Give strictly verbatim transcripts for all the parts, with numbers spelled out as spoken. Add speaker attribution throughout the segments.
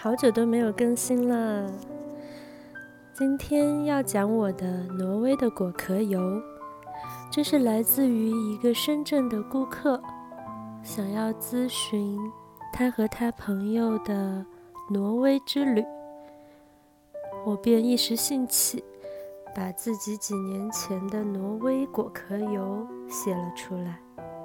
Speaker 1: 好久都没有更新了。今天要讲我的挪威的果壳游，这是来自于一个深圳的顾客，想要咨询他和他朋友的挪威之旅，我便一时兴起，把自己几年前的挪威果壳游写了出来。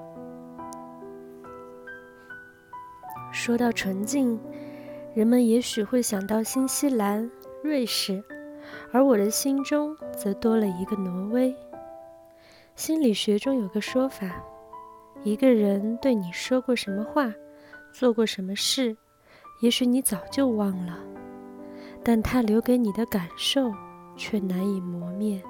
Speaker 1: 说到纯净，人们也许会想到新西兰、瑞士，而我的心中则多了一个挪威。心理学中有个说法，一个人对你说过什么话，做过什么事，也许你早就忘了，但他留给你的感受却难以磨灭。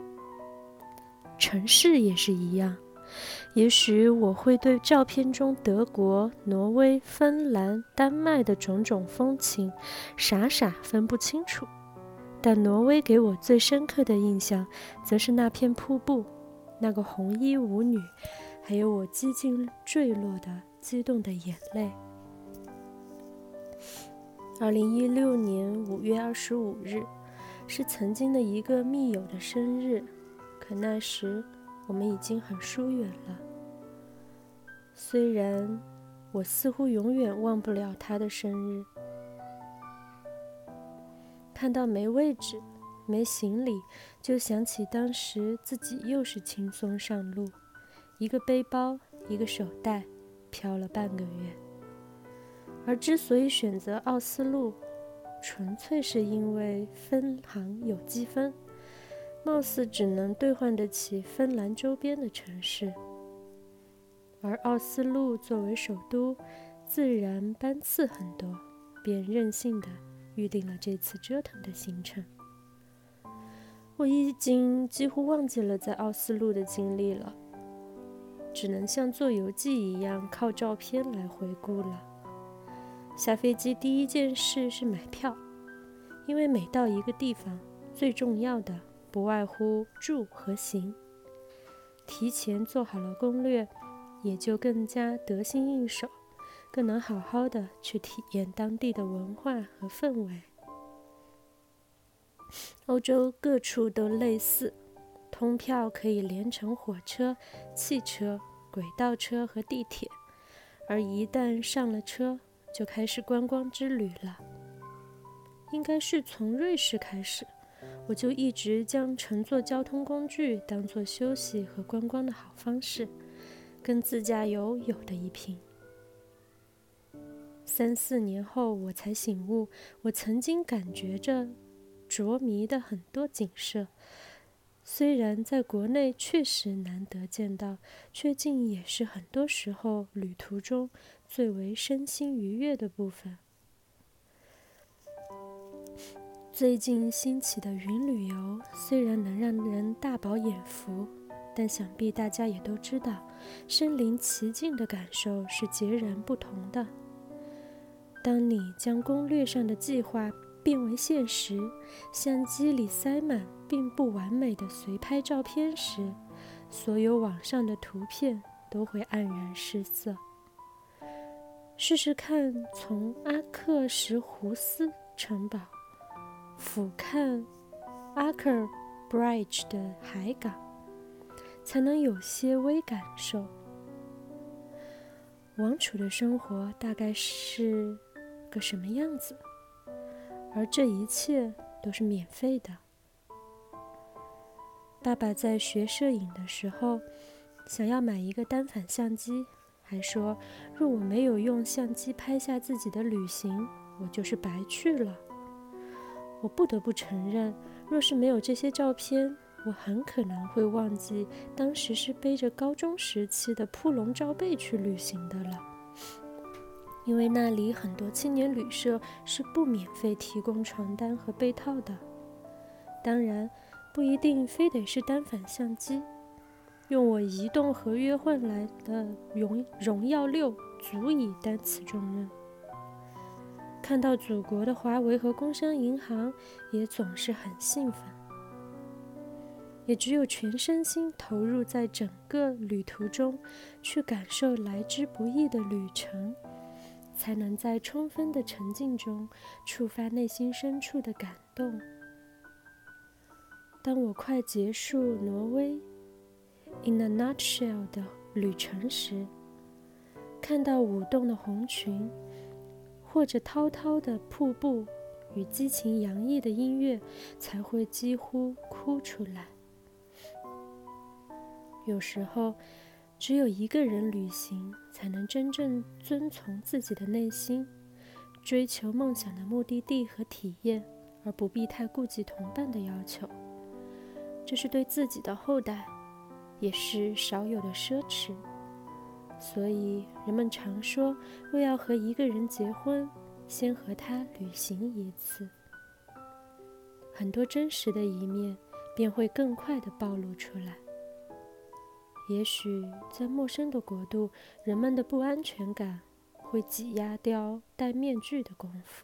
Speaker 1: 城市也是一样，也许我会对照片中德国、挪威、芬兰、丹麦的种种风情傻傻分不清楚，但挪威给我最深刻的印象，则是那片瀑布，那个红衣舞女，还有我几近坠落的激动的眼泪。二零一六年五月二十五日，是曾经的一个密友的生日，可那时我们已经很疏远了。虽然我似乎永远忘不了他的生日。看到没位置、没行李，就想起当时自己又是轻松上路，一个背包，一个手袋，漂了半个月。而之所以选择奥斯陆，纯粹是因为分行有积分，貌似只能兑换得起芬兰周边的城市，而奥斯陆作为首都，自然班次很多，便任性地预定了这次折腾的行程。我已经几乎忘记了在奥斯陆的经历了，只能像做游记一样靠照片来回顾了。下飞机第一件事是买票，因为每到一个地方，最重要的不外乎住和行。提前做好了攻略，也就更加得心应手，更能好好的去体验当地的文化和氛围。欧洲各处都类似，通票可以连乘火车、汽车、轨道车和地铁，而一旦上了车，就开始观光之旅了。应该是从瑞士开始，我就一直将乘坐交通工具当作休息和观光的好方式，跟自驾游有的一拼。三四年后我才醒悟，我曾经感觉着着迷的很多景色，虽然在国内确实难得见到，却竟也是很多时候旅途中最为身心愉悦的部分。最近兴起的云旅游虽然能让人大饱眼福，但想必大家也都知道，身临其境的感受是截然不同的。当你将攻略上的计划变为现实，相机里塞满并不完美的随拍照片时，所有网上的图片都会黯然失色。试试看从阿克什胡斯城堡俯瞰阿克尔 Bridge 的海港，才能有些微感受。王储的生活大概是个什么样子，而这一切都是免费的。爸爸在学摄影的时候，想要买一个单反相机，还说若我没有用相机拍下自己的旅行，我就是白去了。我不得不承认，若是没有这些照片，我很可能会忘记当时是背着高中时期的铺笼罩被去旅行的了。因为那里很多青年旅社是不免费提供床单和被套的。当然，不一定非得是单反相机，用我移动合约换来的荣荣耀六足以担此重任。看到祖国的华为和工商银行，也总是很兴奋。也只有全身心投入在整个旅途中，去感受来之不易的旅程， 才能在充分的沉浸中触发内心深处的感动。当我快结束挪威 in a nutshell 的旅程时，看到舞动的红裙，或者滔滔的瀑布与激情洋溢的音乐，才会几乎哭出来。有时候，只有一个人旅行，才能真正遵从自己的内心，追求梦想的目的地和体验，而不必太顾及同伴的要求。这是对自己的厚待，也是少有的奢侈。所以人们常说，若要和一个人结婚，先和他旅行一次，很多真实的一面便会更快地暴露出来。也许在陌生的国度，人们的不安全感会挤压掉戴面具的功夫。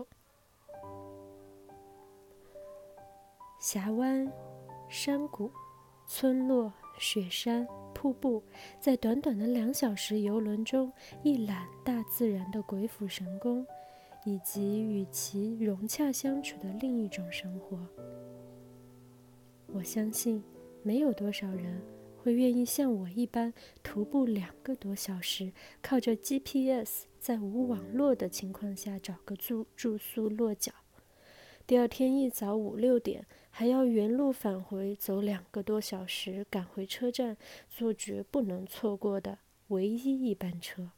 Speaker 1: 峡湾、山谷、村落、雪山、瀑布，在短短的两小时游轮中一览大自然的鬼斧神工，以及与其融洽相处的另一种生活。我相信没有多少人会愿意像我一般徒步两个多小时，靠着 G P S 在无网络的情况下找个住住宿落脚。第二天一早五六点，还要原路返回，走两个多小时，赶回车站，坐绝不能错过的唯一一班车。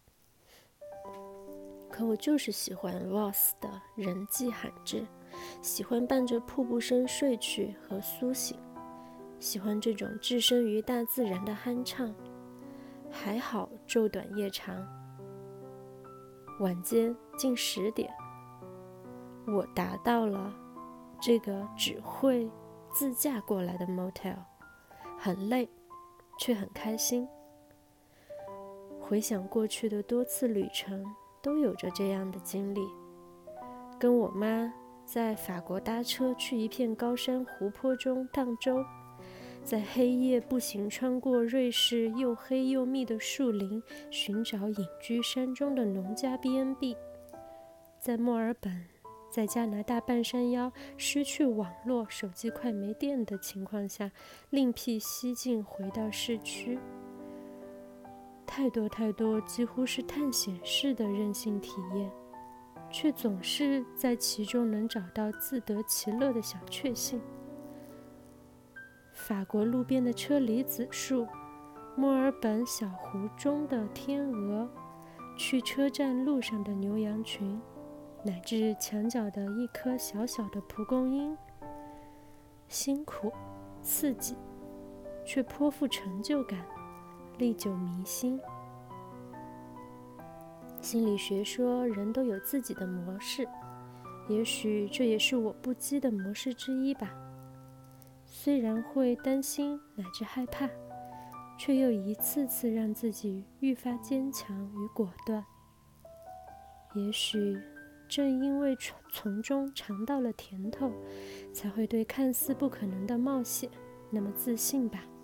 Speaker 1: 可我就是喜欢 Ross 的人迹罕至，喜欢伴着瀑布声睡去和苏醒，喜欢这种置身于大自然的酣畅。还好昼短夜长，晚间近十点，我达到了这个只会自驾过来的 motel， 很累，却很开心。回想过去的多次旅程，都有着这样的经历。跟我妈在法国搭车去一片高山湖泊中荡舟，在黑夜步行穿过瑞士又黑又密的树林，寻找隐居山中的农家 B and B， 在墨尔本，在加拿大半山腰失去网络、手机快没电的情况下，另辟蹊径回到市区。太多太多几乎是探险式的任性体验，却总是在其中能找到自得其乐的小确幸。法国路边的车厘子树，墨尔本小湖中的天鹅，去车站路上的牛羊群，乃至墙角的一颗小小的蒲公英。辛苦、刺激，却颇富成就感，历久弥新。心理学说，人都有自己的模式，也许这也是我不羁的模式之一吧。虽然会担心乃至害怕，却又一次次让自己愈发坚强与果断。也许正因为从中尝到了甜头，才会对看似不可能的冒险那么自信吧。